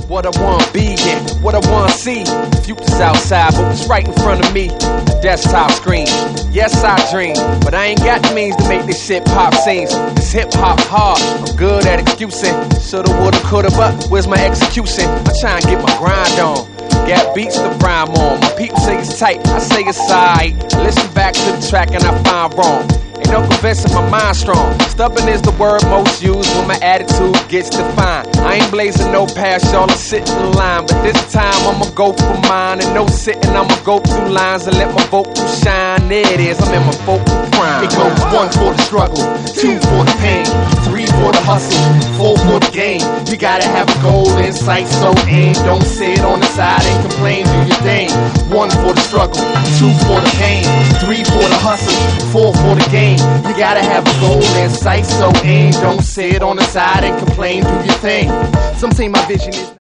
what I wanna be and what I wanna see. Future's outside, but what's right in front of me? Desktop screen. Yes, I dream, but I ain't got the means to make this shit pop scenes. This hip hop hard, I'm good at excusing. Shoulda, woulda, coulda, but where's my execution? I'm trying to get my grind on. Got beats to rhyme on. My people say it's tight, I say it's alright. Listen back to the track and I find wrong. Ain't no convincing my mind strong. Stubborn is the word most used when my attitude gets defined. I ain't blazing no past y'all, I'm sitting in line. But this time I'ma go for mine. And no sitting, I'ma go through lines and let my vocal shine. There it is, I'm in my vocal prime. It goes 1 for the struggle, 2 for the pain, 3 for the hustle, 4 for the game. You gotta have a goal in sight, so aim. Don't sit on the side and complain, do your thing. 1 for the struggle, 2 for the pain, 3 for the hustle, 4 for the game. You gotta have a goal in sight, so aim. Don't sit on the side and complain, do your thing. Some say my vision is